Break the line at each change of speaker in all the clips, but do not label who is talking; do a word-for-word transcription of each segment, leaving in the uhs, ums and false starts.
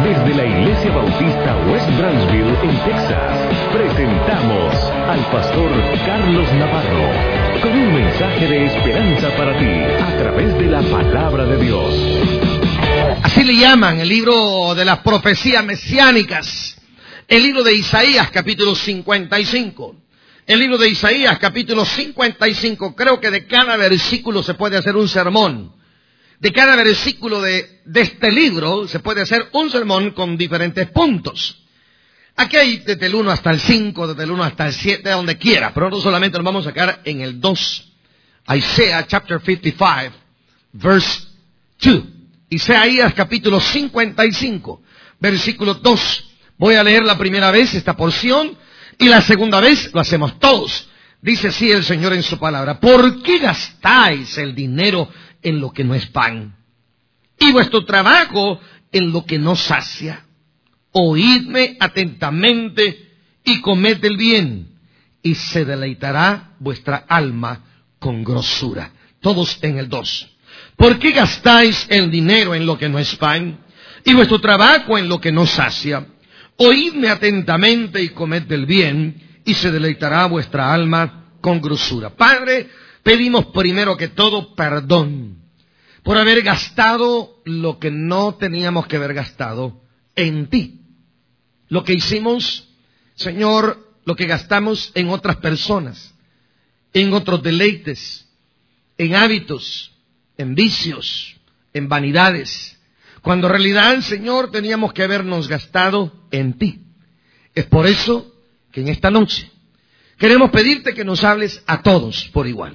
Desde la Iglesia Bautista West Branchville, en Texas, presentamos al pastor Carlos Navarro con un mensaje de esperanza para ti a través de la palabra de Dios.
Así le llaman el libro de las profecías mesiánicas, el libro de Isaías capítulo cincuenta y cinco. El libro de Isaías capítulo cincuenta y cinco, creo que de cada versículo se puede hacer un sermón. De cada versículo de, de este libro se puede hacer un sermón con diferentes puntos. Aquí hay desde el uno hasta el cinco, desde el uno hasta el siete, donde quiera, pero nosotros solamente nos vamos a sacar en el dos. Isaías chapter cincuenta y cinco, verse dos. Isaías capítulo cincuenta y cinco, versículo dos. Voy a leer la primera vez esta porción y la segunda vez lo hacemos todos. Dice así el Señor en su palabra: ¿por qué gastáis el dinero en lo que no es pan, y vuestro trabajo en lo que no sacia? Oídme atentamente y comed el bien, y se deleitará vuestra alma con grosura. Todos en el dos. ¿Por qué gastáis el dinero en lo que no es pan, y vuestro trabajo en lo que no sacia? Oídme atentamente y comed del bien, y se deleitará vuestra alma con grosura. Padre, pedimos primero que todo perdón por haber gastado lo que no teníamos que haber gastado en ti. Lo que hicimos, Señor, lo que gastamos en otras personas, en otros deleites, en hábitos, en vicios, en vanidades, cuando en realidad, Señor, teníamos que habernos gastado en ti. Es por eso que en esta noche queremos pedirte que nos hables a todos por igual.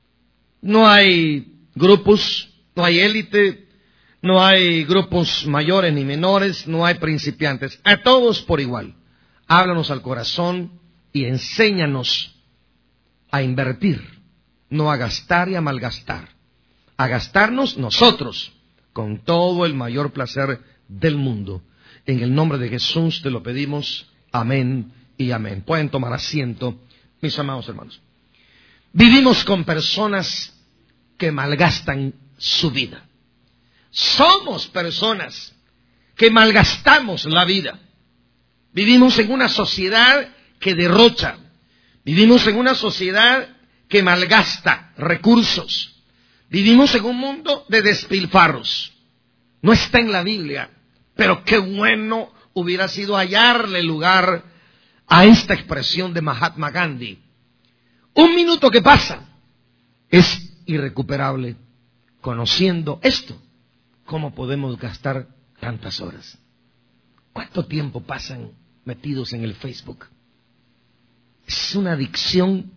No hay grupos, no hay élite, no hay grupos mayores ni menores, no hay principiantes. A todos por igual. Háblanos al corazón y enséñanos a invertir, no a gastar y a malgastar. A gastarnos nosotros con todo el mayor placer del mundo. En el nombre de Jesús te lo pedimos. Amén y amén. Pueden tomar asiento, mis amados hermanos. Vivimos con personas que malgastan su vida. Somos personas que malgastamos la vida. Vivimos en una sociedad que derrocha. Vivimos en una sociedad que malgasta recursos. Vivimos en un mundo de despilfarros. No está en la Biblia, pero qué bueno hubiera sido hallarle lugar a esta expresión de Mahatma Gandhi. Un minuto que pasa es irrecuperable. Conociendo esto, ¿cómo podemos gastar tantas horas? ¿Cuánto tiempo pasan metidos en el Facebook? Es una adicción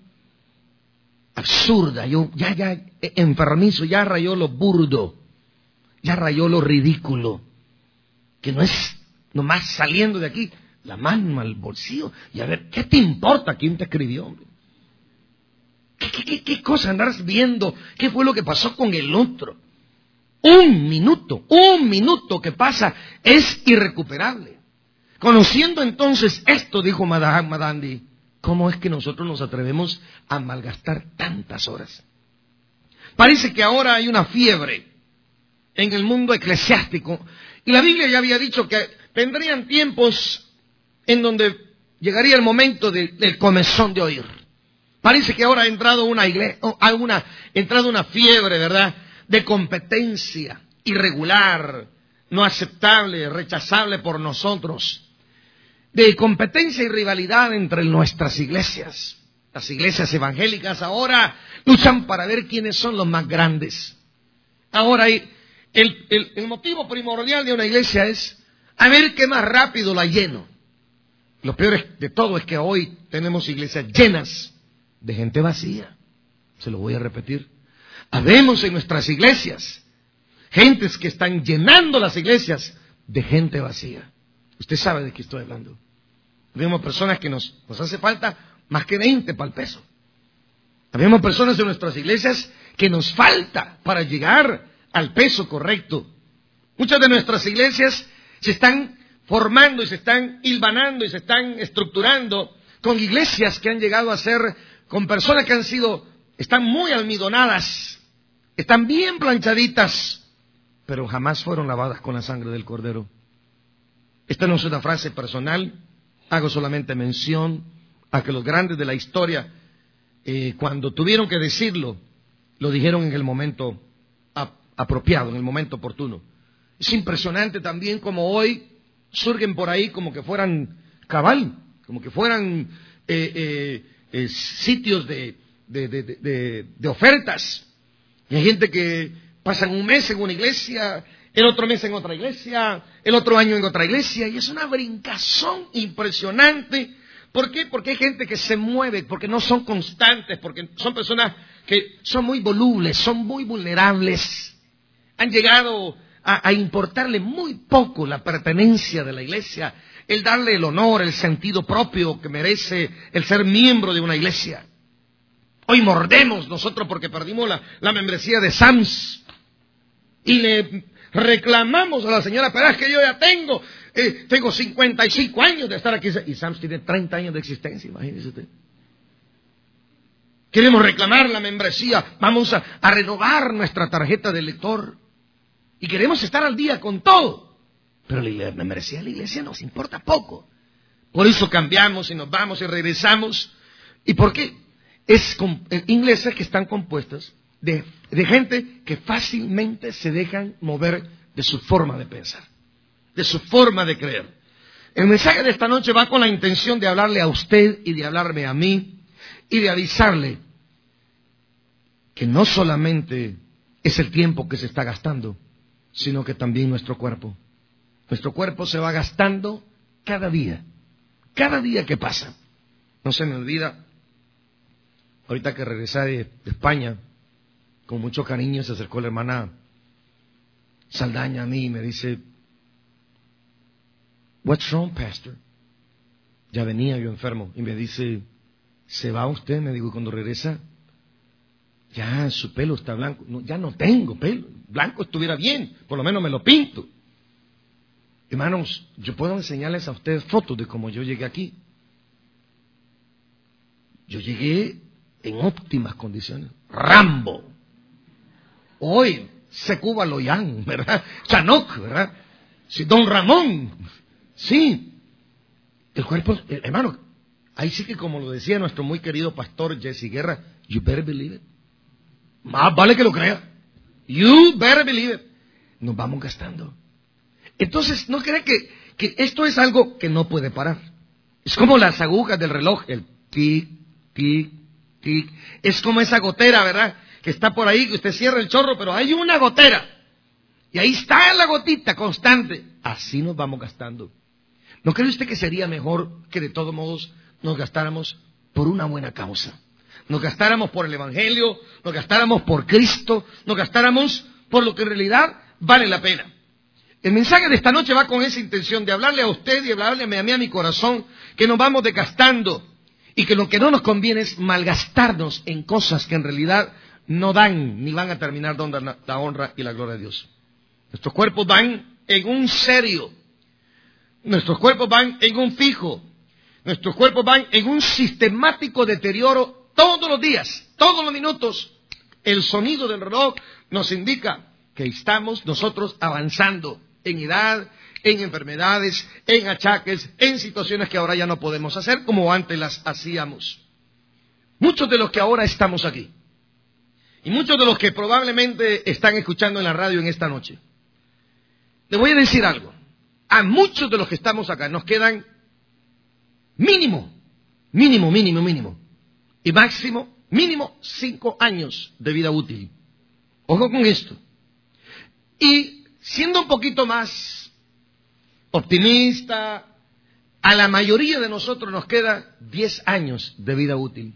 absurda. Yo ya, ya, enfermizo, ya rayó lo burdo, ya rayó lo ridículo, que no es nomás saliendo de aquí, la mano al bolsillo, y a ver, ¿qué te importa quién te escribió, hombre? ¿Qué, qué, qué, qué cosa andarás viendo? ¿Qué fue lo que pasó con el otro? Un minuto, un minuto que pasa es irrecuperable. Conociendo entonces esto, dijo Mahatma Gandhi, ¿cómo es que nosotros nos atrevemos a malgastar tantas horas? Parece que ahora hay una fiebre en el mundo eclesiástico, y la Biblia ya había dicho que vendrían tiempos en donde llegaría el momento de, del comezón de oír. Parece que ahora ha entrado una iglesia, ha una, entrado una fiebre, ¿verdad?, de competencia irregular, no aceptable, rechazable por nosotros, de competencia y rivalidad entre nuestras iglesias. Las iglesias evangélicas ahora luchan para ver quiénes son los más grandes. Ahora hay, el, el, el motivo primordial de una iglesia es a ver qué más rápido la lleno. Lo peor de todo es que hoy tenemos iglesias llenas de gente vacía. Se lo voy a repetir. Habemos en nuestras iglesias gentes que están llenando las iglesias de gente vacía. Usted sabe de qué estoy hablando. Vemos personas que nos, nos hace falta más que veinte para el peso. Habemos personas en nuestras iglesias que nos falta para llegar al peso correcto. Muchas de nuestras iglesias se están formando y se están hilvanando y se están estructurando con iglesias que han llegado a ser, con personas que han sido, están muy almidonadas, están bien planchaditas, pero jamás fueron lavadas con la sangre del Cordero. Esta no es una frase personal, hago solamente mención a que los grandes de la historia, eh, cuando tuvieron que decirlo, lo dijeron en el momento ap- apropiado, en el momento oportuno. Es impresionante también como hoy surgen por ahí como que fueran cabal, como que fueran eh, eh, eh, sitios de, de, de, de, de ofertas. Y hay gente que pasan un mes en una iglesia, el otro mes en otra iglesia, el otro año en otra iglesia, y es una brincazón impresionante. ¿Por qué? Porque hay gente que se mueve, porque no son constantes, porque son personas que son muy volubles, son muy vulnerables. Han llegado a, a importarle muy poco la pertenencia de la iglesia, el darle el honor, el sentido propio que merece el ser miembro de una iglesia. Hoy mordemos nosotros porque perdimos la, la membresía de Sams y le reclamamos a la señora, pero es que yo ya tengo, eh, tengo cincuenta y cinco años de estar aquí, y Sams tiene treinta años de existencia, imagínese usted. Queremos reclamar la membresía, vamos a, a renovar nuestra tarjeta de lector y queremos estar al día con todo, pero la membresía de la iglesia nos importa poco. Por eso cambiamos y nos vamos y regresamos. ¿Y por qué? Es con, eh, iglesias que están compuestas de, de gente que fácilmente se dejan mover de su forma de pensar, de su forma de creer. El mensaje de esta noche va con la intención de hablarle a usted y de hablarme a mí y de avisarle que no solamente es el tiempo que se está gastando, sino que también nuestro cuerpo. Nuestro cuerpo se va gastando cada día, cada día que pasa. No se me olvida, ahorita que regresé de España, con mucho cariño se acercó la hermana Saldaña a mí y me dice, "What's wrong, pastor?" Ya venía yo enfermo y me dice, "¿Se va usted?" Me digo, y cuando regresa, ya su pelo está blanco. No, ya no tengo pelo. Blanco estuviera bien, por lo menos me lo pinto. Hermanos, yo puedo enseñarles a ustedes fotos de cómo yo llegué aquí. Yo llegué en óptimas condiciones. Rambo. Hoy, Secuba Loyan, ¿verdad? Chanok, ¿verdad? Sí, Don Ramón. Sí. El cuerpo, hermano, ahí sí que como lo decía nuestro muy querido pastor Jesse Guerra, you better believe it. Más vale que lo crea. You better believe it. Nos vamos gastando. Entonces, ¿no cree que, que esto es algo que no puede parar? Es como las agujas del reloj, el tic, tic, tic. Es como esa gotera, ¿verdad? Que está por ahí, que usted cierra el chorro, pero hay una gotera. Y ahí está la gotita constante. Así nos vamos gastando. ¿No cree usted que sería mejor que de todos modos nos gastáramos por una buena causa? Nos gastáramos por el Evangelio, nos gastáramos por Cristo, nos gastáramos por lo que en realidad vale la pena. El mensaje de esta noche va con esa intención de hablarle a usted y hablarle a mí, a mi corazón, que nos vamos desgastando y que lo que no nos conviene es malgastarnos en cosas que en realidad no dan ni van a terminar dando la honra y la gloria de Dios. Nuestros cuerpos van en un serio, nuestros cuerpos van en un fijo, nuestros cuerpos van en un sistemático deterioro todos los días, todos los minutos. El sonido del reloj nos indica que estamos nosotros avanzando en edad, en enfermedades, en achaques, en situaciones que ahora ya no podemos hacer como antes las hacíamos. Muchos de los que ahora estamos aquí y muchos de los que probablemente están escuchando en la radio en esta noche, les voy a decir algo. A muchos de los que estamos acá nos quedan mínimo, mínimo, mínimo, mínimo y máximo, mínimo cinco años de vida útil. Ojo con esto. Y siendo un poquito más optimista, a la mayoría de nosotros nos queda diez años de vida útil.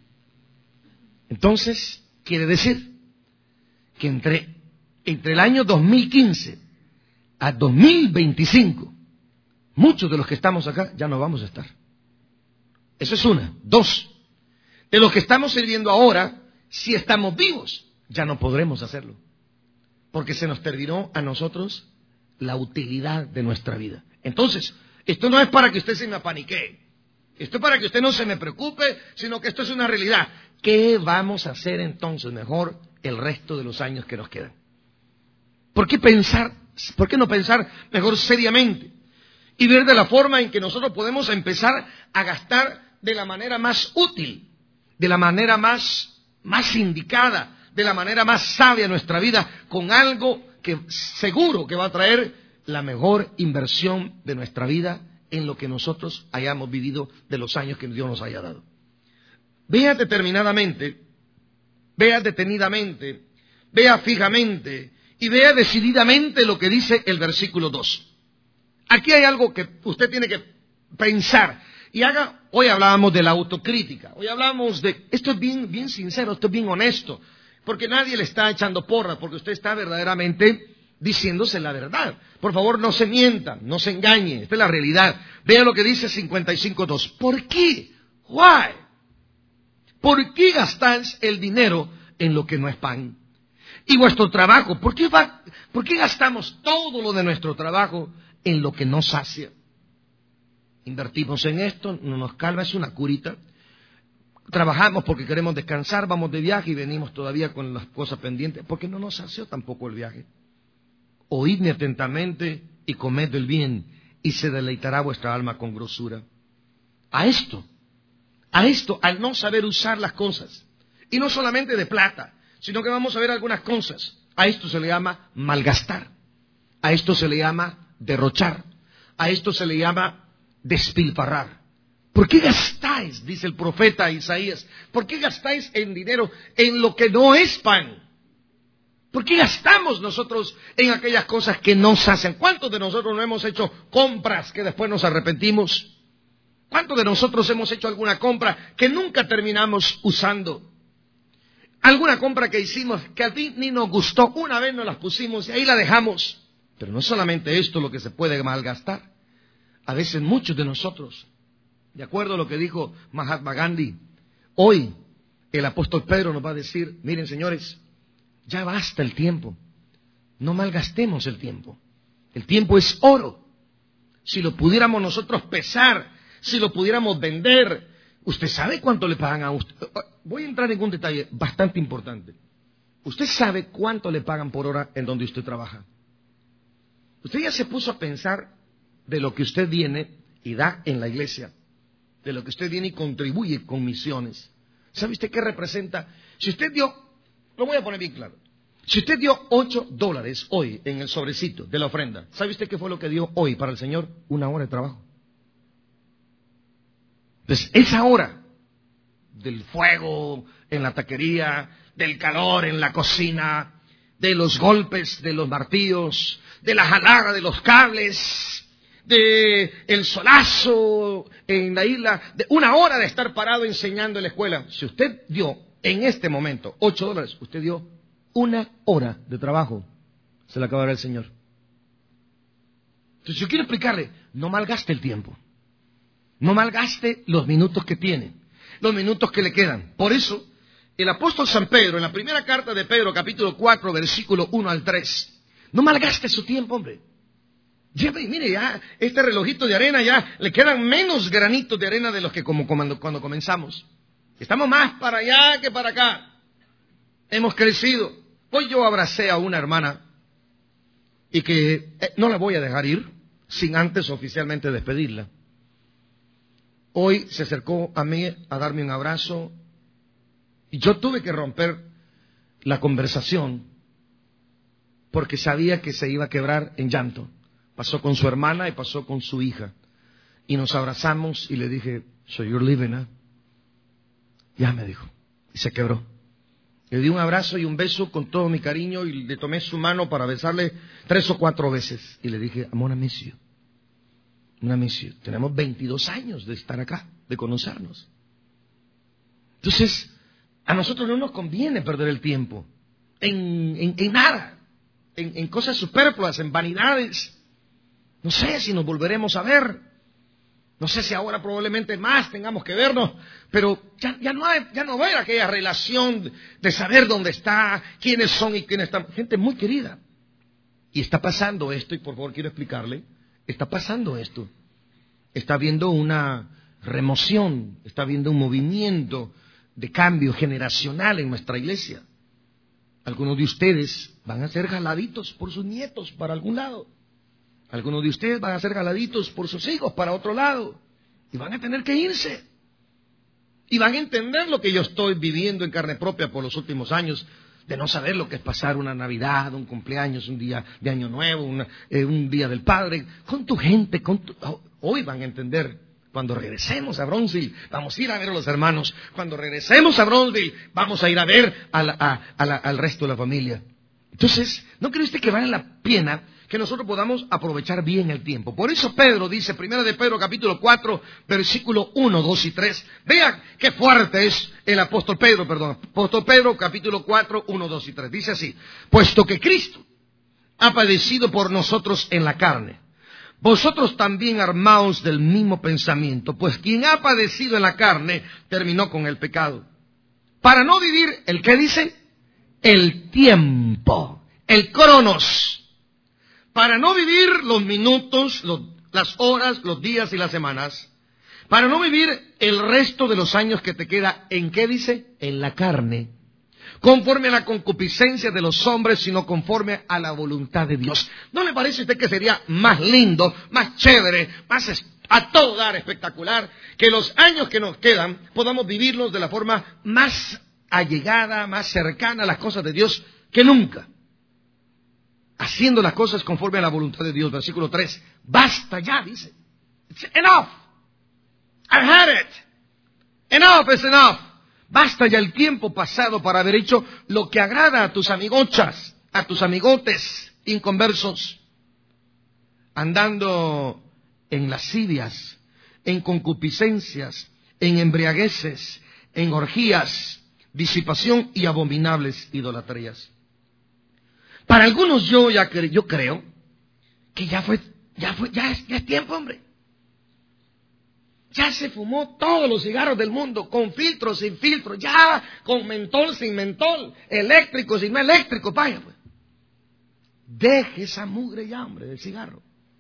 Entonces, quiere decir que entre, entre el año dos mil quince a dos mil veinticinco, muchos de los que estamos acá ya no vamos a estar. Eso es una. Dos, de los que estamos sirviendo ahora, si estamos vivos, ya no podremos hacerlo. Porque se nos terminó a nosotros la utilidad de nuestra vida. Entonces, esto no es para que usted se me apaniquee. Esto es para que usted no se me preocupe, sino que esto es una realidad. ¿Qué vamos a hacer entonces mejor el resto de los años que nos quedan? ¿Por qué pensar, por qué no pensar mejor seriamente y ver de la forma en que nosotros podemos empezar a gastar de la manera más útil, de la manera más, más indicada, de la manera más sabia nuestra vida, con algo que seguro que va a traer la mejor inversión de nuestra vida en lo que nosotros hayamos vivido de los años que Dios nos haya dado. Vea determinadamente, vea detenidamente, vea fijamente y vea decididamente lo que dice el versículo dos. Aquí hay algo que usted tiene que pensar y haga. Hoy hablábamos de la autocrítica, hoy hablamos de, esto es bien, bien sincero, esto es bien honesto, porque nadie le está echando porra, porque usted está verdaderamente diciéndose la verdad. Por favor, no se mienta, no se engañe, esta es la realidad. Vea lo que dice cincuenta y cinco dos. ¿Por qué? Why? ¿Por qué gastáis el dinero en lo que no es pan? Y vuestro trabajo, ¿por qué, va, ¿por qué gastamos todo lo de nuestro trabajo en lo que no sacia? Invertimos en esto, no nos calma, es una curita. Trabajamos porque queremos descansar, vamos de viaje y venimos todavía con las cosas pendientes, porque no nos sació tampoco el viaje. Oídme atentamente y comed el bien, y se deleitará vuestra alma con grosura. A esto, a esto, al no saber usar las cosas, y no solamente de plata, sino que vamos a ver algunas cosas, a esto se le llama malgastar, a esto se le llama derrochar, a esto se le llama despilfarrar. ¿Por qué gastáis, dice el profeta Isaías, por qué gastáis en dinero en lo que no es pan? ¿Por qué gastamos nosotros en aquellas cosas que no se hacen? ¿Cuántos de nosotros no hemos hecho compras que después nos arrepentimos? ¿Cuántos de nosotros hemos hecho alguna compra que nunca terminamos usando? Alguna compra que hicimos que a ti ni nos gustó, una vez nos las pusimos y ahí la dejamos. Pero no es solamente esto lo que se puede malgastar. A veces muchos de nosotros, de acuerdo a lo que dijo Mahatma Gandhi, hoy el apóstol Pedro nos va a decir, miren señores, ya basta el tiempo, no malgastemos el tiempo. El tiempo es oro. Si lo pudiéramos nosotros pesar, si lo pudiéramos vender, ¿usted sabe cuánto le pagan a usted? Voy a entrar en un detalle bastante importante. ¿Usted sabe cuánto le pagan por hora en donde usted trabaja? Usted ya se puso a pensar de lo que usted viene y da en la iglesia, de lo que usted viene y contribuye con misiones. ¿Sabe usted qué representa? Si usted dio, lo voy a poner bien claro, si usted dio ocho dólares hoy en el sobrecito de la ofrenda, ¿sabe usted qué fue lo que dio hoy para el Señor? Una hora de trabajo. Entonces, esa hora del fuego en la taquería, del calor en la cocina, de los golpes de los martillos, de la jalada de los cables, de el solazo en la isla, de una hora de estar parado enseñando en la escuela. Si usted dio en este momento ocho dólares, usted dio una hora de trabajo, se le acabará el Señor. Entonces yo quiero explicarle, no malgaste el tiempo, no malgaste los minutos que tiene, los minutos que le quedan. Por eso el apóstol San Pedro, en la primera carta de Pedro, capítulo cuatro, versículo uno al tres, no malgaste su tiempo, hombre. Lleve, mire, ya este relojito de arena ya le quedan menos granitos de arena de los que como cuando, cuando comenzamos. Estamos más para allá que para acá. Hemos crecido. Hoy yo abracé a una hermana y que eh, no la voy a dejar ir sin antes oficialmente despedirla. Hoy se acercó a mí a darme un abrazo y yo tuve que romper la conversación porque sabía que se iba a quebrar en llanto. Pasó con su hermana y pasó con su hija. Y nos abrazamos y le dije, so you're leaving, ¿eh? Ya me dijo. Y se quebró. Le di un abrazo y un beso con todo mi cariño y le tomé su mano para besarle tres o cuatro veces. Y le dije, I'm gonna miss you. I'm gonna miss you. Tenemos veintidós años de estar acá, de conocernos. Entonces, a nosotros no nos conviene perder el tiempo en, en, en nada, en, en cosas superfluas, en vanidades. No sé si nos volveremos a ver. No sé si ahora probablemente más tengamos que vernos, pero ya, ya no hay, ya no va a haber aquella relación de saber dónde está, quiénes son y quiénes están. Gente muy querida. Y está pasando esto, y por favor quiero explicarle, está pasando esto. Está habiendo una remoción, está habiendo un movimiento de cambio generacional en nuestra iglesia. Algunos de ustedes van a ser jaladitos por sus nietos para algún lado. Algunos de ustedes van a ser jaladitos por sus hijos para otro lado y van a tener que irse. Y van a entender lo que yo estoy viviendo en carne propia por los últimos años, de no saber lo que es pasar una Navidad, un cumpleaños, un día de Año Nuevo, una, eh, un Día del Padre, con tu gente. Con tu... Hoy van a entender. Cuando regresemos a Bronzeville, vamos a ir a ver a los hermanos. Cuando regresemos a Bronzeville, vamos a ir a ver a la, a, a la, al resto de la familia. Entonces, ¿no cree usted que vale la pena que nosotros podamos aprovechar bien el tiempo? Por eso Pedro dice, primero de Pedro capítulo cuatro, versículo uno, dos y tres. Vean qué fuerte es el apóstol Pedro, perdón. Apóstol Pedro capítulo cuatro, uno, dos y tres. Dice así: puesto que Cristo ha padecido por nosotros en la carne, vosotros también armaos del mismo pensamiento, pues quien ha padecido en la carne terminó con el pecado, para no vivir, ¿el qué dice? El tiempo, el cronos, para no vivir los minutos, los, las horas, los días y las semanas, para no vivir el resto de los años que te queda, ¿en qué dice? En la carne, conforme a la concupiscencia de los hombres, sino conforme a la voluntad de Dios. ¿No le parece a usted que sería más lindo, más chévere, más a todo dar espectacular, que los años que nos quedan podamos vivirlos de la forma más allegada, más cercana a las cosas de Dios que nunca? Haciendo las cosas conforme a la voluntad de Dios. Versículo tres. Basta ya, dice. It's enough. I've had it. Enough is enough. Basta ya el tiempo pasado para haber hecho lo que agrada a tus amigochas, a tus amigotes inconversos, andando en lascivias, en concupiscencias, en embriagueces, en orgías, disipación y abominables idolatrías. Para algunos yo ya cre- yo creo que ya fue, ya fue, ya es, ya es tiempo, hombre. Ya se fumó todos los cigarros del mundo, con filtro, sin filtro, ya con mentol, sin mentol, eléctrico, sin no eléctrico, vaya pues. Deje esa mugre ya, hombre, del cigarro.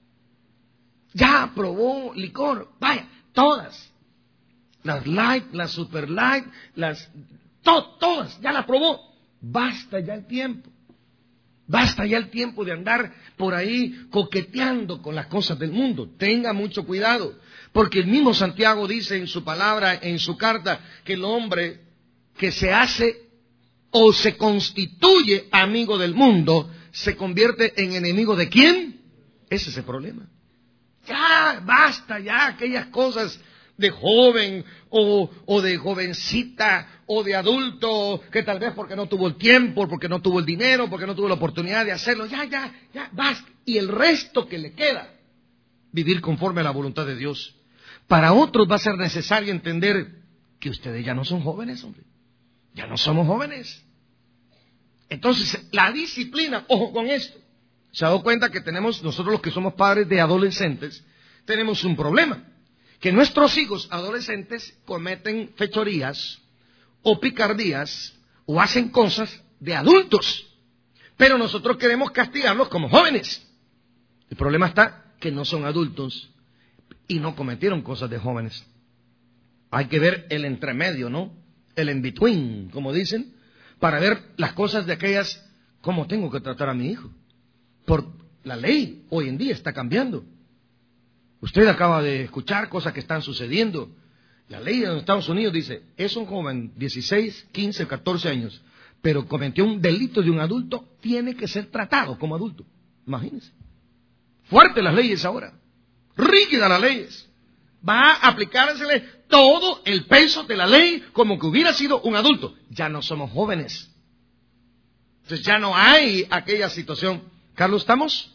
Ya probó licor, vaya, todas. Las light, las super light, las, to, todas, ya las probó. Basta ya el tiempo. Basta ya el tiempo de andar por ahí coqueteando con las cosas del mundo. Tenga mucho cuidado, porque el mismo Santiago dice en su palabra, en su carta, que el hombre que se hace o se constituye amigo del mundo, se convierte en enemigo ¿de quién? Ese es el problema. Ya, basta ya aquellas cosas de joven o, o de jovencita o de adulto que tal vez porque no tuvo el tiempo, porque no tuvo el dinero, porque no tuvo la oportunidad de hacerlo. Ya, ya, ya, basta. Y el resto que le queda, vivir conforme a la voluntad de Dios. Para otros va a ser necesario entender que ustedes ya no son jóvenes, hombre. Ya no somos jóvenes. Entonces, la disciplina, ojo con esto. Se ha dado cuenta que tenemos, nosotros los que somos padres de adolescentes, tenemos un problema. Que nuestros hijos adolescentes cometen fechorías o picardías o hacen cosas de adultos. Pero nosotros queremos castigarlos como jóvenes. El problema está que no son adultos y no cometieron cosas de jóvenes. Hay que ver el entremedio, ¿no? El in-between, como dicen, para ver las cosas de aquellas, cómo tengo que tratar a mi hijo. Por la ley hoy en día está cambiando. Usted acaba de escuchar cosas que están sucediendo. La ley de los Estados Unidos dice, es un joven, dieciséis, quince, catorce años, pero cometió un delito de un adulto, tiene que ser tratado como adulto. Imagínense. Fuertes las leyes ahora. Rígidas las leyes. Va a aplicársele todo el peso de la ley como que hubiera sido un adulto. Ya no somos jóvenes. Entonces ya no hay aquella situación. Carlos, ¿estamos?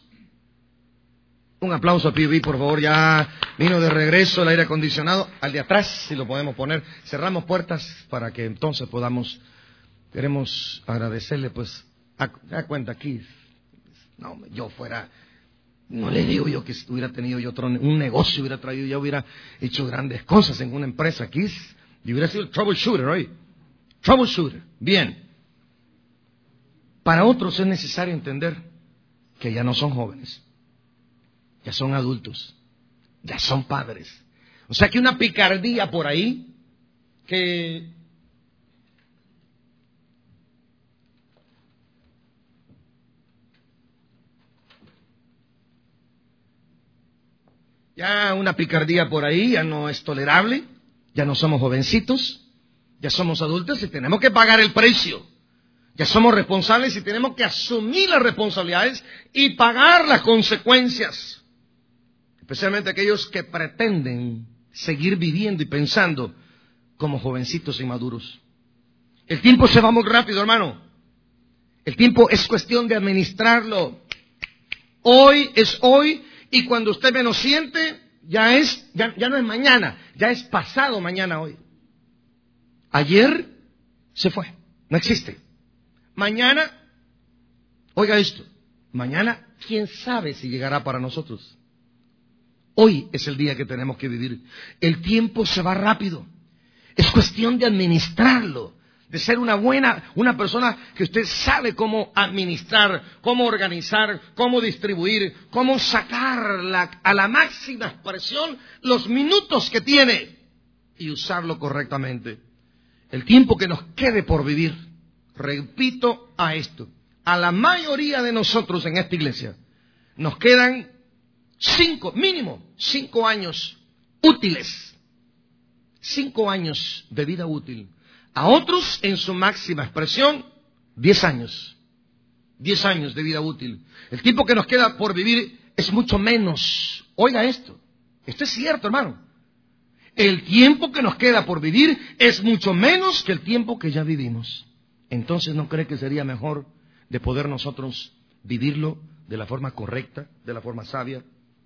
Un aplauso a P B, por favor. Ya vino de regreso el aire acondicionado. Al de atrás, si lo podemos poner. Cerramos puertas para que entonces podamos. Queremos agradecerle, pues. A, a cuenta aquí. No, yo fuera. No le digo yo que hubiera tenido yo otro, un negocio, hubiera traído, ya hubiera hecho grandes cosas en una empresa aquí. Y hubiera sido el troubleshooter, ¿right? Troubleshooter. Bien. Para otros es necesario entender que ya no son jóvenes. Ya son adultos, ya son padres. O sea que una picardía por ahí, que Ya una picardía por ahí ya no es tolerable, ya no somos jovencitos, ya somos adultos y tenemos que pagar el precio. Ya somos responsables y tenemos que asumir las responsabilidades y pagar las consecuencias. Especialmente aquellos que pretenden seguir viviendo y pensando como jovencitos inmaduros. El tiempo se va muy rápido, hermano. El tiempo es cuestión de administrarlo. Hoy es hoy y cuando usted menos siente, ya es, ya, ya no es mañana, ya es pasado mañana hoy. Ayer se fue, no existe. Mañana, oiga esto, mañana quién sabe si llegará para nosotros. Hoy es el día que tenemos que vivir. El tiempo se va rápido. Es cuestión de administrarlo, de ser una buena, una persona que usted sabe cómo administrar, cómo organizar, cómo distribuir, cómo sacar la, a la máxima expresión los minutos que tiene y usarlo correctamente. El tiempo que nos quede por vivir, repito a esto, a la mayoría de nosotros en esta iglesia nos quedan cinco, mínimo cinco años útiles, cinco años de vida útil. A otros, en su máxima expresión, diez años. Diez años de vida útil. El tiempo que nos queda por vivir es mucho menos. Oiga esto. Esto es cierto, hermano. El tiempo que nos queda por vivir es mucho menos que el tiempo que ya vivimos. Entonces, ¿no cree que sería mejor de poder nosotros vivirlo de la forma correcta, de la forma sabia?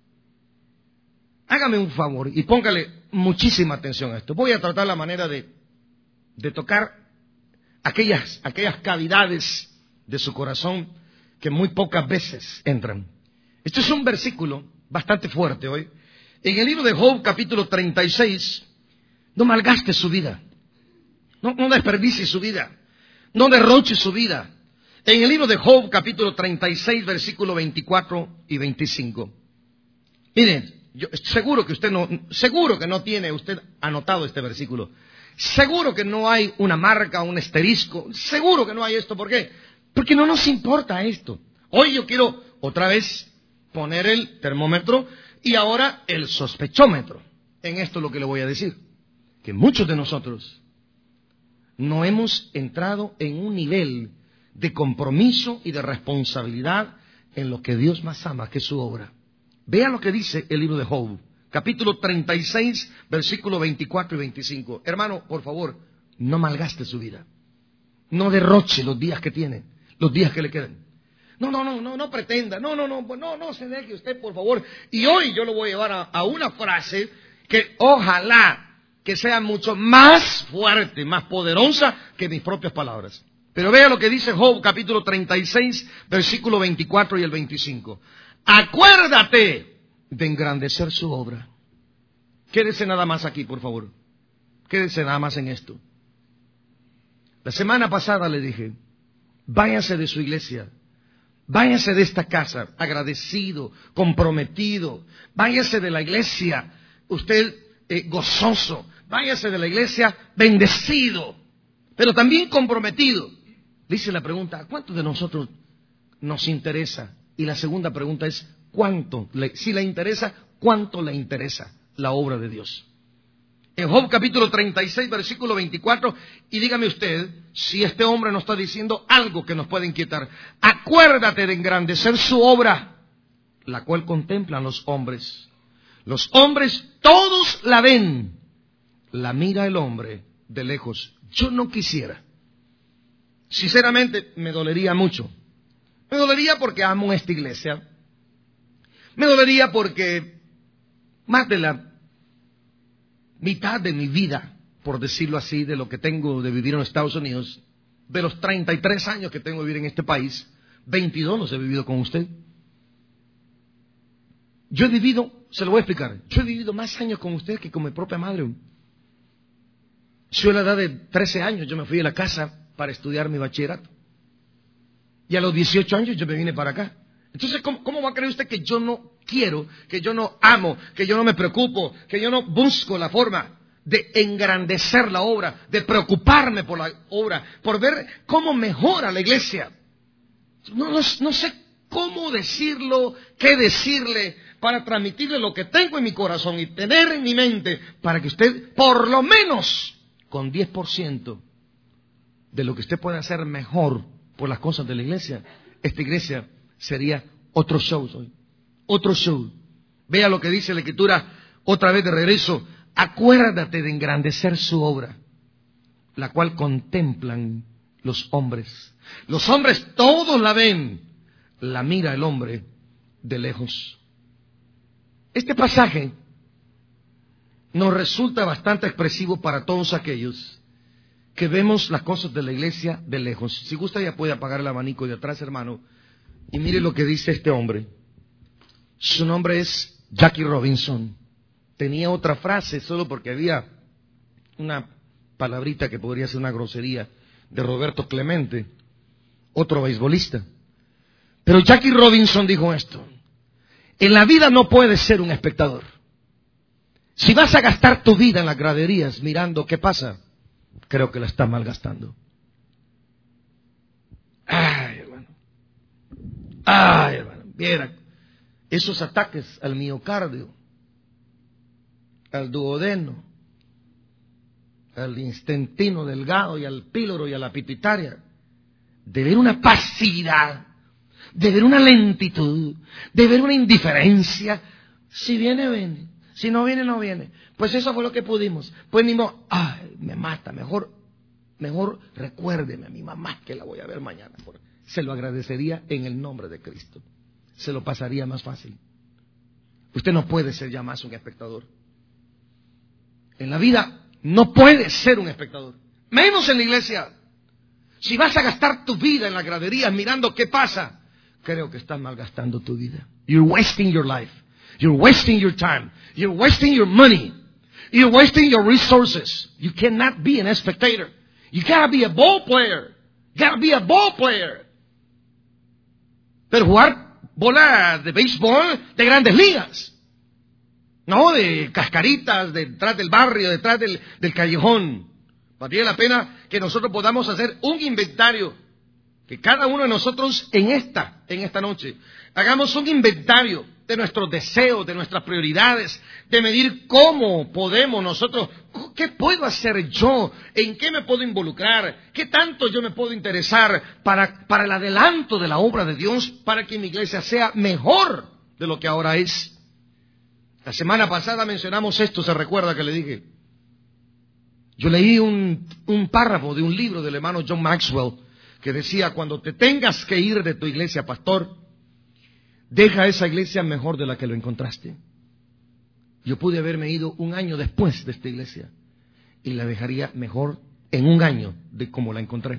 Hágame un favor y póngale muchísima atención a esto. Voy a tratar la manera de de tocar aquellas, aquellas cavidades de su corazón que muy pocas veces entran. Este es un versículo bastante fuerte hoy. En el libro de Job, capítulo treinta y seis, no malgaste su vida, no, no desperdicie su vida, no derroche su vida. En el libro de Job, capítulo treinta y seis, versículo veinticuatro y veinticinco. Miren, yo seguro que usted no, seguro que no tiene usted anotado este versículo. Seguro que no hay una marca, un asterisco. Seguro que no hay esto. ¿Por qué? Porque no nos importa esto. Hoy yo quiero otra vez poner el termómetro y ahora el sospechómetro. En esto lo que le voy a decir. Que muchos de nosotros no hemos entrado en un nivel de compromiso y de responsabilidad en lo que Dios más ama, que es su obra. Vean lo que dice el libro de Job. Capítulo treinta y seis, versículos veinticuatro y veinticinco. Hermano, por favor, no malgaste su vida. No derroche los días que tiene, los días que le quedan. No, no, no, no, no pretenda. No, no, no, no, no se deje usted, por favor. Y hoy yo lo voy a llevar a, a una frase que ojalá que sea mucho más fuerte, más poderosa que mis propias palabras. Pero vea lo que dice Job, capítulo treinta y seis, versículo veinticuatro y el veinticinco. Acuérdate de engrandecer su obra. Quédese nada más aquí, por favor. Quédese nada más en esto. La semana pasada le dije, váyase de su iglesia, váyase de esta casa, agradecido, comprometido, váyase de la iglesia, usted eh, gozoso, váyase de la iglesia bendecido, pero también comprometido. Dice la pregunta, ¿a cuántos de nosotros nos interesa? Y la segunda pregunta es, ¿cuánto? Le, si le interesa, ¿cuánto le interesa la obra de Dios? En Job capítulo treinta y seis, versículo veinticuatro, y dígame usted si este hombre nos está diciendo algo que nos puede inquietar. Acuérdate de engrandecer su obra, la cual contemplan los hombres. Los hombres todos la ven, la mira el hombre de lejos. Yo no quisiera, sinceramente me dolería mucho. Me dolería porque amo esta iglesia. Me dolería porque más de la mitad de mi vida, por decirlo así, de lo que tengo de vivir en los Estados Unidos, de los treinta y tres años que tengo de vivir en este país, veintidós los he vivido con usted. Yo he vivido, se lo voy a explicar, yo he vivido más años con usted que con mi propia madre. Yo a la edad de trece años yo me fui de la casa para estudiar mi bachillerato. Y a los dieciocho años yo me vine para acá. Entonces, ¿cómo, ¿cómo va a creer usted que yo no quiero, que yo no amo, que yo no me preocupo, que yo no busco la forma de engrandecer la obra, de preocuparme por la obra, por ver cómo mejora la iglesia? No, no, no sé cómo decirlo, qué decirle para transmitirle lo que tengo en mi corazón y tener en mi mente para que usted, por lo menos, con diez por ciento de lo que usted puede hacer mejor por las cosas de la iglesia, esta iglesia sería otro show hoy. Otro show. Vea lo que dice la Escritura otra vez de regreso. Acuérdate de engrandecer su obra, la cual contemplan los hombres. Los hombres todos la ven, la mira el hombre de lejos. Este pasaje nos resulta bastante expresivo para todos aquellos que vemos las cosas de la iglesia de lejos. Si gusta ya puede apagar el abanico de atrás, hermano, y mire lo que dice este hombre. Su nombre es Jackie Robinson. Tenía otra frase solo porque había una palabrita que podría ser una grosería de Roberto Clemente, otro beisbolista. Pero Jackie Robinson dijo esto: en la vida no puedes ser un espectador. Si vas a gastar tu vida en las graderías mirando qué pasa, creo que la estás malgastando. Ay, hermano. Ay, hermano. Viera esos ataques al miocardio, al duodeno, al intestino delgado y al píloro y a la pituitaria, de ver una pasividad, de ver una lentitud, de ver una indiferencia. Si viene, viene. Si no viene, no viene. Pues eso fue lo que pudimos. Pues ni modo. Ay, me mata. Mejor, mejor recuérdeme a mi mamá que la voy a ver mañana. Se lo agradecería en el nombre de Cristo. Se lo pasaría más fácil. Usted no puede ser ya más un espectador. En la vida no puedes ser un espectador. Menos en la iglesia. Si vas a gastar tu vida en las graderías mirando qué pasa, creo que estás malgastando tu vida. You're wasting your life. You're wasting your time. You're wasting your money. You're wasting your resources. You cannot be an spectator. You gotta be a ball player. You gotta be a ball player. Pero jugar bola de béisbol de grandes ligas. No de cascaritas detrás del barrio, detrás del, del callejón. Valdría la pena que nosotros podamos hacer un inventario. Que cada uno de nosotros en esta, en esta noche, hagamos un inventario de nuestros deseos, de nuestras prioridades, de medir cómo podemos nosotros, qué puedo hacer yo, en qué me puedo involucrar, qué tanto yo me puedo interesar para, para el adelanto de la obra de Dios, para que mi iglesia sea mejor de lo que ahora es. La semana pasada mencionamos esto, ¿se recuerda que le dije? Yo leí un, un párrafo de un libro del hermano John Maxwell que decía: cuando te tengas que ir de tu iglesia, pastor, deja esa iglesia mejor de la que lo encontraste. Yo pude haberme ido un año después de esta iglesia y la dejaría mejor en un año de como la encontré.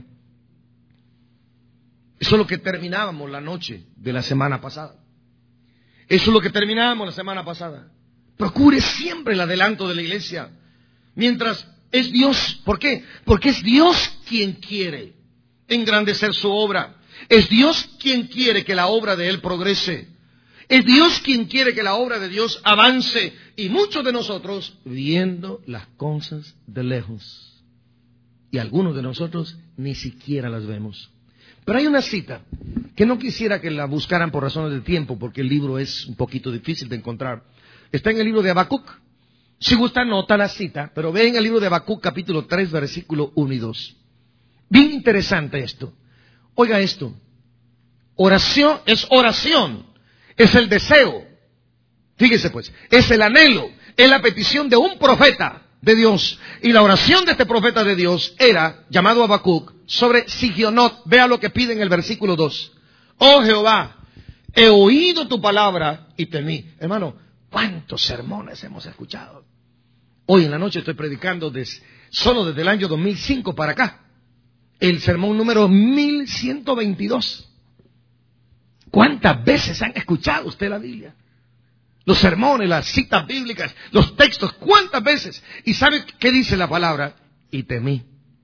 Eso es lo que terminábamos la noche de la semana pasada. Eso es lo que terminábamos la semana pasada. Procure siempre el adelanto de la iglesia. Mientras es Dios. ¿Por qué? Porque es Dios quien quiere engrandecer su obra. Es Dios quien quiere que la obra de Él progrese. Es Dios quien quiere que la obra de Dios avance. Y muchos de nosotros viendo las cosas de lejos. Y algunos de nosotros ni siquiera las vemos. Pero hay una cita que no quisiera que la buscaran por razones de tiempo, porque el libro es un poquito difícil de encontrar. Está en el libro de Habacuc. Si gusta, nota la cita, pero ve en el libro de Habacuc capítulo tres, versículo uno y dos. Bien interesante esto. Oiga esto. Oración es oración. Es el deseo. Fíjese pues. Es el anhelo. Es la petición de un profeta de Dios. Y la oración de este profeta de Dios era, llamado Habacuc, sobre Sigionot. Vea lo que pide en el versículo dos. Oh Jehová, he oído tu palabra y temí. Hermano, ¿cuántos sermones hemos escuchado? Hoy en la noche estoy predicando des, solo desde el año dos mil cinco para acá. El sermón número mil ciento veintidós. ¿Cuántas veces han escuchado usted la Biblia? Los sermones, las citas bíblicas, los textos, ¿cuántas veces? ¿Y sabe qué dice la palabra? Y temí.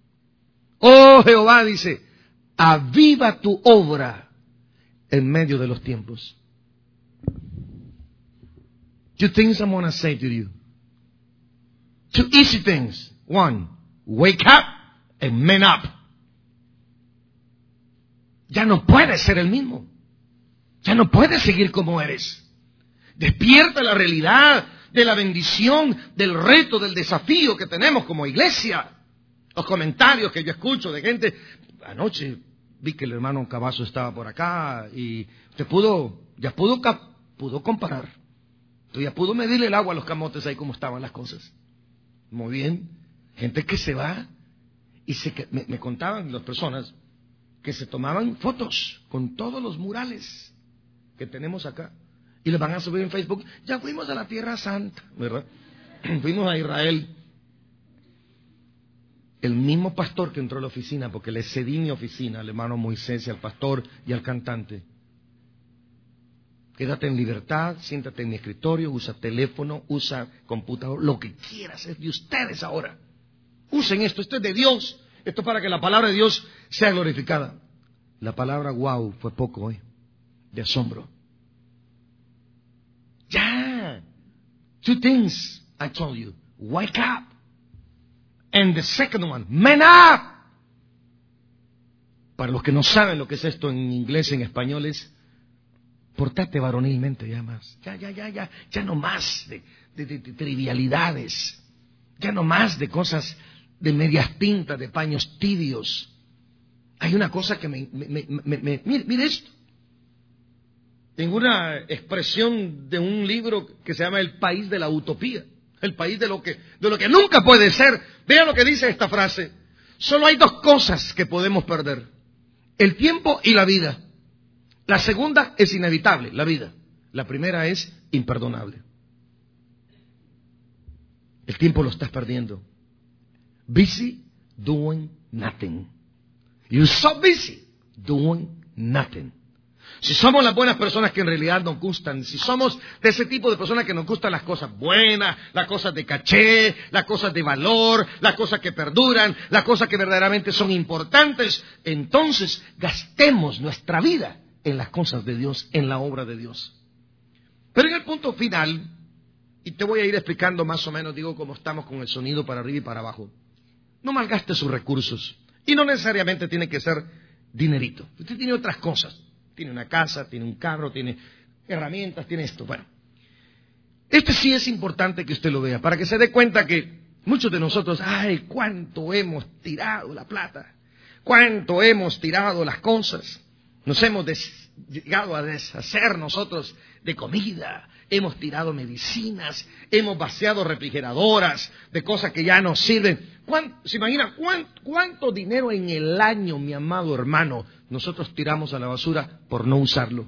Oh Jehová, dice, aviva tu obra en medio de los tiempos. Two things I want to say to you. Two easy things. One, wake up and man up. Ya no puedes ser el mismo. Ya no puedes seguir como eres. Despierta la realidad de la bendición, del reto, del desafío que tenemos como iglesia. Los comentarios que yo escucho de gente. Anoche vi que el hermano Cavazo estaba por acá y usted pudo, ya pudo, pudo comparar. Usted ya pudo medirle el agua a los camotes ahí como estaban las cosas. Muy bien. Gente que se va y se, me, me contaban las personas que se tomaban fotos con todos los murales que tenemos acá y les van a subir en Facebook. Ya fuimos a la Tierra Santa, ¿verdad? Fuimos a Israel. El mismo pastor que entró a la oficina, porque le cedí mi oficina al hermano Moisés y al pastor y al cantante. Quédate en libertad, siéntate en mi escritorio, usa teléfono, usa computador, lo que quieras, es de ustedes ahora. Usen esto, esto es de Dios. Esto es para que la palabra de Dios sea glorificada. La palabra wow fue poco hoy, de asombro. Ya. Two things I told you. Wake up. And the second one, man up. Para los que no saben lo que es esto en inglés, en español es portate varonilmente ya más. Ya, ya, ya, ya. Ya no más de, de, de, de trivialidades. Ya no más de cosas de medias tintas, de paños tibios. Hay una cosa que me... me, me, me, me mire, mire esto. Tengo una expresión de un libro que se llama El país de la utopía. El país de lo que, de lo que nunca puede ser. Vean lo que dice esta frase. Solo hay dos cosas que podemos perder. El tiempo y la vida. La segunda es inevitable, la vida. La primera es imperdonable. El tiempo lo estás perdiendo. Busy doing nothing. You're so busy doing nothing. Si somos las buenas personas que en realidad nos gustan, si somos de ese tipo de personas que nos gustan las cosas buenas, las cosas de caché, las cosas de valor, las cosas que perduran, las cosas que verdaderamente son importantes, entonces gastemos nuestra vida en las cosas de Dios, en la obra de Dios. Pero en el punto final, y te voy a ir explicando más o menos, digo, cómo estamos con el sonido para arriba y para abajo. No malgaste sus recursos. Y no necesariamente tiene que ser dinerito. Usted tiene otras cosas. Tiene una casa, tiene un carro, tiene herramientas, tiene esto. Bueno, este sí es importante que usted lo vea, para que se dé cuenta que muchos de nosotros, ay, cuánto hemos tirado la plata, cuánto hemos tirado las cosas. Nos hemos des- llegado a deshacer nosotros de comida, hemos tirado medicinas, hemos vaciado refrigeradoras de cosas que ya no sirven. ¿Cuánto, ¿Se imagina cuánto, cuánto dinero en el año, mi amado hermano, nosotros tiramos a la basura por no usarlo?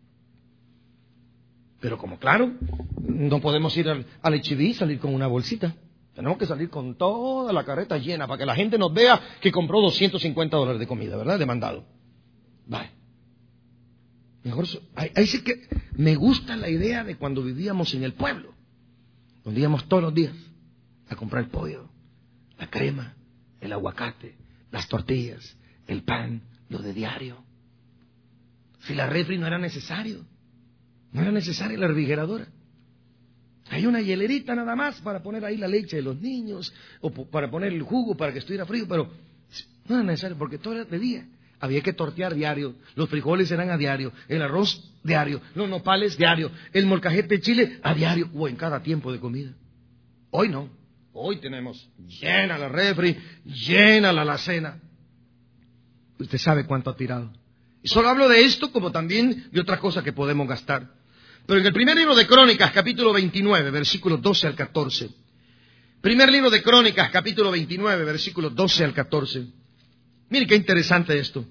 Pero como claro, no podemos ir al, al H E B y salir con una bolsita. Tenemos que salir con toda la carreta llena para que la gente nos vea que compró doscientos cincuenta dólares de comida, ¿verdad? De mandado. Vale. Mejor, ahí, ahí sí que me gusta la idea de cuando vivíamos en el pueblo, donde íbamos todos los días a comprar el pollo, la crema, el aguacate, las tortillas, el pan, lo de diario. Si la refri no era necesario, no era necesaria la refrigeradora. Hay una hielerita nada más para poner ahí la leche de los niños, o para poner el jugo para que estuviera frío, pero no era necesario porque todo era de día. Había que tortear diario, los frijoles eran a diario, el arroz diario, los nopales diario, el molcajete de chile a diario o en cada tiempo de comida. Hoy no, hoy tenemos llena la refri, llena la alacena. Usted sabe cuánto ha tirado. Y solo hablo de esto como también de otras cosas que podemos gastar. Pero en el primer libro de Crónicas, capítulo veintinueve, versículos doce al catorce. Primer libro de Crónicas, capítulo veintinueve, versículos doce al catorce. Mire qué interesante esto.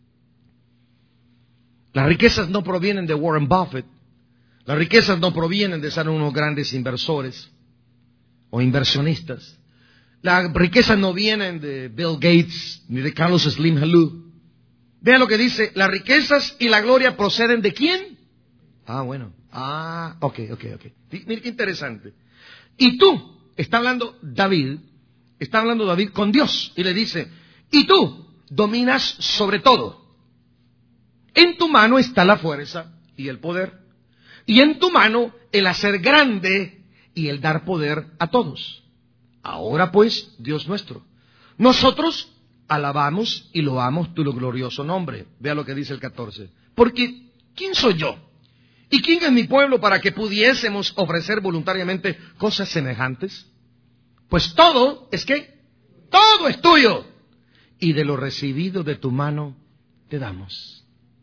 Las riquezas no provienen de Warren Buffett. Las riquezas no provienen de ser unos grandes inversores o inversionistas. Las riquezas no vienen de Bill Gates ni de Carlos Slim Helú. Vean lo que dice. Las riquezas y la gloria proceden de ¿quién? Ah, bueno. Ah, ok, ok, ok. Mire qué interesante. Y tú, está hablando David, está hablando David con Dios y le dice, y tú dominas sobre todo. En tu mano está la fuerza y el poder. Y en tu mano el hacer grande y el dar poder a todos. Ahora pues, Dios nuestro, nosotros alabamos y loamos tu glorioso nombre. Vea lo que dice el catorce. Porque, ¿quién soy yo? ¿Y quién es mi pueblo para que pudiésemos ofrecer voluntariamente cosas semejantes? Pues todo, ¿es qué? Todo es tuyo. Y de lo recibido de tu mano te damos.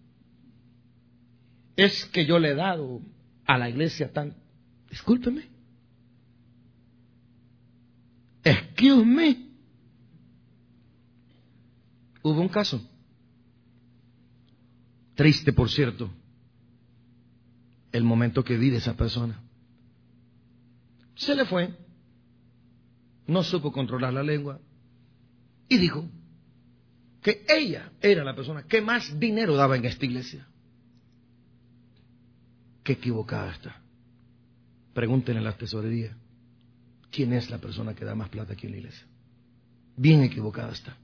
Es que yo le he dado a la iglesia tan... Discúlpeme. Excuse me. Hubo un caso. Triste, por cierto. El momento que vi de esa persona. Se le fue. No supo controlar la lengua. Y dijo que ella era la persona que más dinero daba en esta iglesia. Qué equivocada está. Pregúntenle a la tesorería. ¿Quién es la persona que da más plata aquí en la iglesia? Bien equivocada está.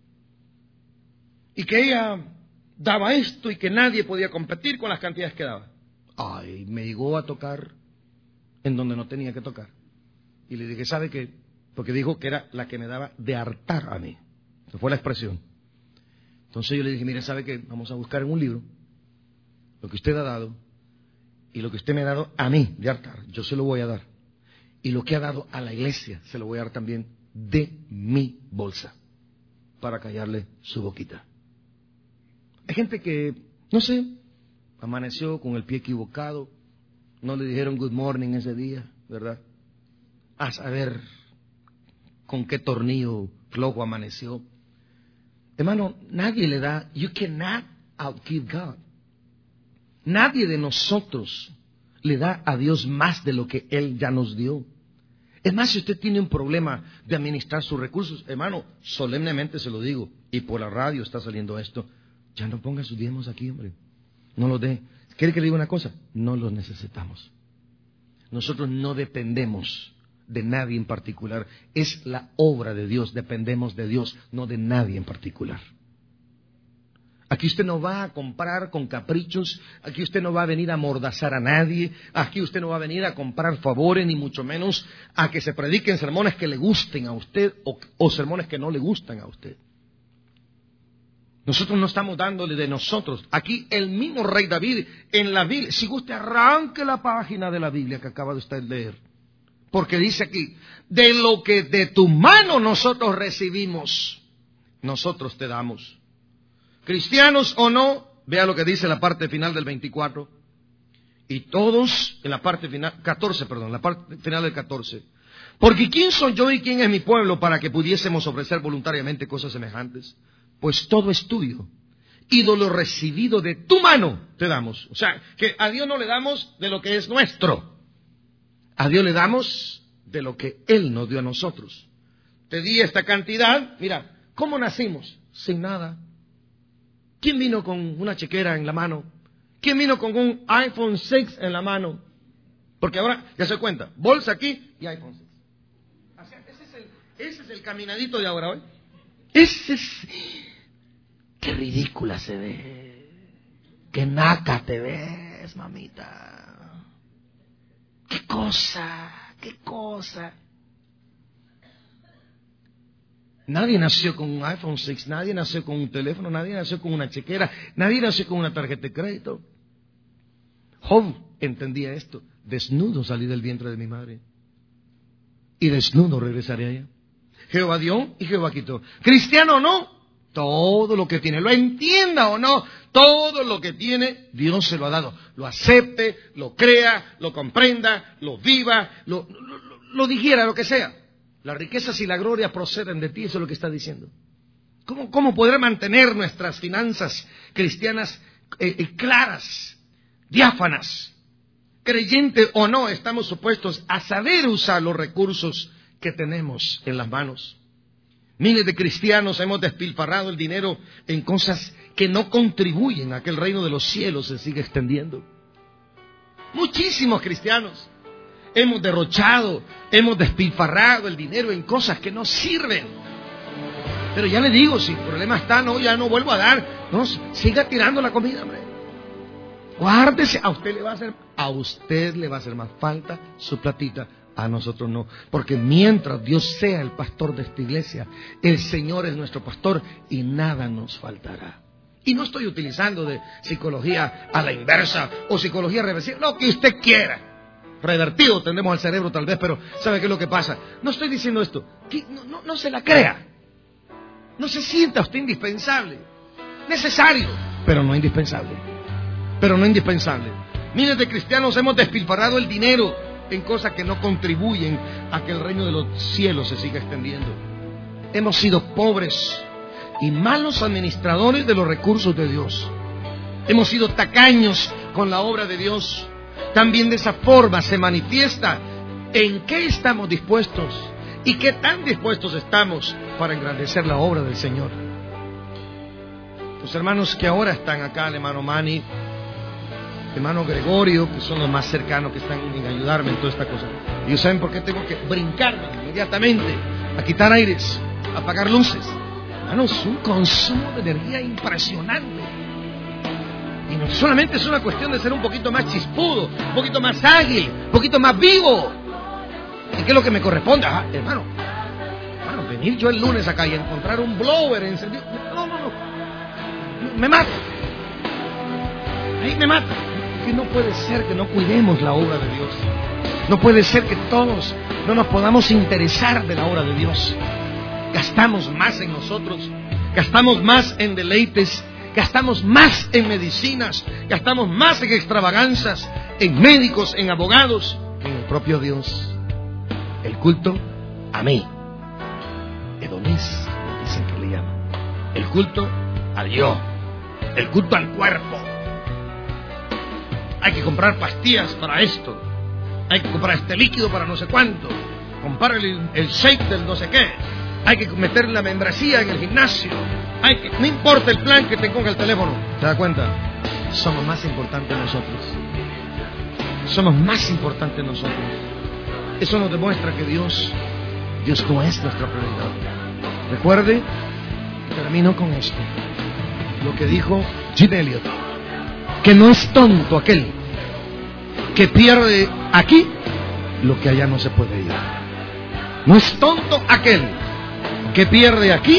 Y que ella daba esto y que nadie podía competir con las cantidades que daba. Ay, me llegó a tocar en donde no tenía que tocar. Y le dije, ¿sabe qué? Porque dijo que era la que me daba de hartar a mí. Esa fue la expresión. Entonces yo le dije, mire, ¿sabe qué? Vamos a buscar en un libro lo que usted ha dado y lo que usted me ha dado a mí de hartar. Yo se lo voy a dar. Y lo que ha dado a la iglesia se lo voy a dar también de mi bolsa para callarle su boquita. Hay gente que, no sé, amaneció con el pie equivocado, no le dijeron good morning ese día, ¿verdad? A saber con qué tornillo flojo amaneció. Hermano, nadie le da, you cannot outgive God. Nadie de nosotros le da a Dios más de lo que Él ya nos dio. Es más, si usted tiene un problema de administrar sus recursos, hermano, solemnemente se lo digo, y por la radio está saliendo esto, ya no ponga sus diezmos aquí, hombre. No los dé. ¿Quiere que le diga una cosa? No los necesitamos. Nosotros no dependemos de nadie en particular. Es la obra de Dios. Dependemos de Dios, no de nadie en particular. Aquí usted no va a comprar con caprichos. Aquí usted no va a venir a amordazar a nadie. Aquí usted no va a venir a comprar favores, ni mucho menos a que se prediquen sermones que le gusten a usted o, o sermones que no le gustan a usted. Nosotros no estamos dándole de nosotros. Aquí el mismo rey David en la Biblia, si usted arranque la página de la Biblia que acaba de usted leer, porque dice aquí, de lo que de tu mano nosotros recibimos, nosotros te damos. Cristianos o no, vea lo que dice la parte final del veinticuatro. Y todos, en la parte final, catorce, perdón, la parte final del catorce. Porque ¿quién soy yo y quién es mi pueblo para que pudiésemos ofrecer voluntariamente cosas semejantes? Pues todo es tuyo, y de lo recibido de tu mano te damos. O sea, que a Dios no le damos de lo que es nuestro. A Dios le damos de lo que Él nos dio a nosotros. Te di esta cantidad. Mira, ¿cómo nacimos? Sin nada. ¿Quién vino con una chequera en la mano? ¿Quién vino con un iPhone seis en la mano? Porque ahora, ya se cuenta, bolsa aquí y iPhone seis. O sea, ese es el, ese es el caminadito de ahora hoy. Ese es... Qué ridícula se ve. Qué naca te ves, mamita. Qué cosa, qué cosa. Nadie nació con un iPhone seis, nadie nació con un teléfono, nadie nació con una chequera, nadie nació con una tarjeta de crédito. Job entendía esto. Desnudo salí del vientre de mi madre y desnudo regresaré allá. Jehová dio y Jehová quitó. Cristiano o no, todo lo que tiene, lo entienda o no, todo lo que tiene, Dios se lo ha dado. Lo acepte, lo crea, lo comprenda, lo viva, lo, lo, lo, lo digiera, lo que sea. Las riquezas y la gloria proceden de ti, eso es lo que está diciendo. ¿Cómo, cómo poder mantener nuestras finanzas cristianas eh, eh, claras, diáfanas? Creyente o no, estamos supuestos a saber usar los recursos que tenemos en las manos. Miles de cristianos hemos despilfarrado el dinero en cosas que no contribuyen a que el reino de los cielos se siga extendiendo. Muchísimos cristianos hemos derrochado, hemos despilfarrado el dinero en cosas que no sirven. Pero ya le digo, si el problema está, no, ya no vuelvo a dar. No, siga tirando la comida, hombre. Guárdese, a usted le va a hacer, a usted le va a hacer más falta su platita. A nosotros no, porque mientras Dios sea el pastor de esta iglesia, el Señor es nuestro pastor y nada nos faltará. Y no estoy utilizando de psicología a la inversa o psicología reversiva, lo que usted quiera. Revertido tendremos al cerebro tal vez, pero ¿sabe qué es lo que pasa? No estoy diciendo esto. No, no, no se la crea. No se sienta usted indispensable. Necesario, pero no indispensable. Pero no indispensable. Miles de cristianos hemos despilfarrado el dinero en cosas que no contribuyen a que el reino de los cielos se siga extendiendo. Hemos sido pobres y malos administradores de los recursos de Dios. Hemos sido tacaños con la obra de Dios. También de esa forma se manifiesta en qué estamos dispuestos y qué tan dispuestos estamos para engrandecer la obra del Señor. Los hermanos que ahora están acá, el hermano Manny, el hermano Gregorio, que son los más cercanos que están en ayudarme en toda esta cosa. Ellos saben por qué tengo que brincarme inmediatamente, a quitar aires, a apagar luces. Hermanos, un consumo de energía impresionante. Y no solamente es una cuestión de ser un poquito más chispudo, un poquito más ágil, un poquito más vivo. ¿Y qué es lo que me corresponde? Ah, hermano, hermano, venir yo el lunes acá y encontrar un blower encendido. No, no, no. Me mata. Ahí me mata. Que no puede ser que no cuidemos la obra de Dios. No puede ser que todos no nos podamos interesar de la obra de Dios. Gastamos más en nosotros, gastamos más en deleites, gastamos más en medicinas, gastamos más en extravaganzas, en médicos, en abogados, que en el propio Dios. El culto a mí, Edonis, dicen que le llaman. El culto al yo, el culto al cuerpo. Hay que comprar pastillas para esto, hay que comprar este líquido para no sé cuánto, comprar el, el shake del no sé qué. Hay que meter la membresía en el gimnasio. Hay que, no importa el plan que te ponga el teléfono. ¿Te das cuenta? Somos más importantes nosotros. Somos más importantes nosotros. Eso nos demuestra que Dios, Dios no es nuestra prioridad. Recuerde, y termino con esto, lo que dijo Jim Elliot, que no es tonto aquel que pierde aquí lo que allá no se puede ir. No es tonto aquel que pierde aquí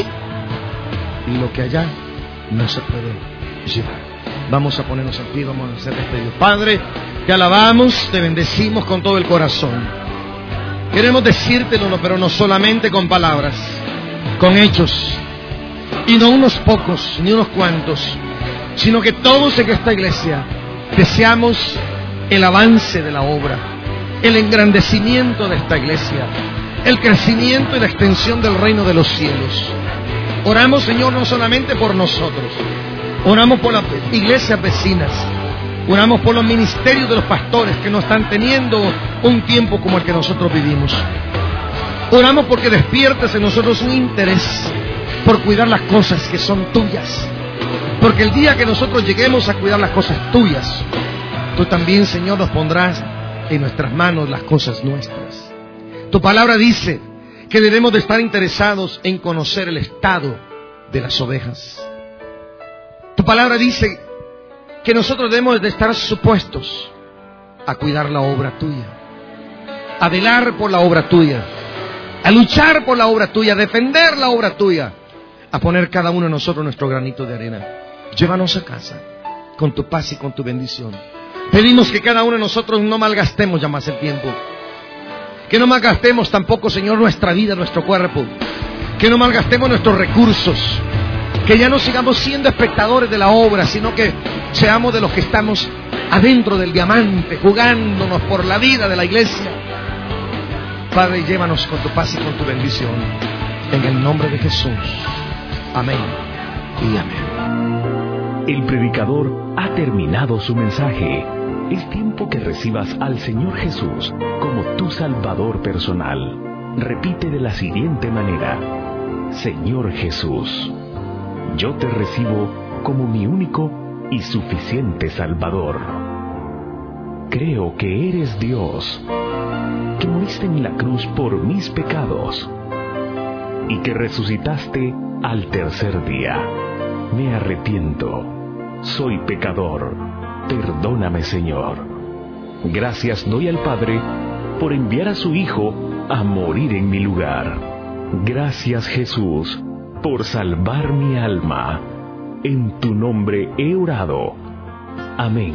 y lo que allá no se puede llevar. Vamos a ponernos en pie, vamos a hacer despedidos. Padre, te alabamos, te bendecimos con todo el corazón. Queremos decírtelo, pero no solamente con palabras, con hechos. Y no unos pocos, ni unos cuantos, sino que todos en esta iglesia deseamos el avance de la obra, el engrandecimiento de esta iglesia, el crecimiento y la extensión del reino de los cielos. Oramos, Señor, no solamente por nosotros, oramos por las iglesias vecinas, oramos por los ministerios de los pastores que no están teniendo un tiempo como el que nosotros vivimos. Oramos porque despiertes en nosotros un interés por cuidar las cosas que son tuyas, porque el día que nosotros lleguemos a cuidar las cosas tuyas, tú también, Señor, nos pondrás en nuestras manos las cosas nuestras. Tu palabra dice que debemos de estar interesados en conocer el estado de las ovejas. Tu palabra dice que nosotros debemos de estar supuestos a cuidar la obra tuya, a velar por la obra tuya, a luchar por la obra tuya, a defender la obra tuya, a poner cada uno de nosotros nuestro granito de arena. Llévanos a casa con tu paz y con tu bendición. Pedimos que cada uno de nosotros no malgastemos ya más el tiempo. Que no malgastemos tampoco, Señor, nuestra vida, nuestro cuerpo. Que no malgastemos nuestros recursos. Que ya no sigamos siendo espectadores de la obra, sino que seamos de los que estamos adentro del diamante, jugándonos por la vida de la iglesia. Padre, llévanos con tu paz y con tu bendición. En el nombre de Jesús. Amén y amén.
El predicador ha terminado su mensaje. Es tiempo que recibas al Señor Jesús como tu Salvador personal. Repite de la siguiente manera: Señor Jesús, yo te recibo como mi único y suficiente Salvador. Creo que eres Dios, que moriste en la cruz por mis pecados y que resucitaste al tercer día. Me arrepiento, soy pecador. Perdóname, Señor. Gracias doy al Padre por enviar a su Hijo a morir en mi lugar. Gracias, Jesús, por salvar mi alma. en tu nombre he orado. Amén.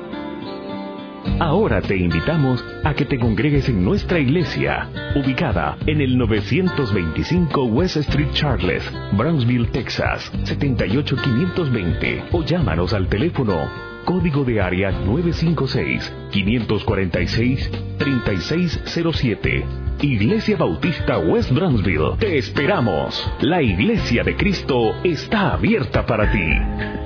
Ahora te invitamos a que te congregues en nuestra iglesia, ubicada en el novecientos veinticinco West Street Charles, Brownsville, Texas, setenta y ocho quinientos veinte, o llámanos al teléfono código de área nueve cinco seis, quinientos cuarenta y seis, treinta y seis cero siete. Iglesia Bautista West Brownsville. Te esperamos. La Iglesia de Cristo está abierta para ti.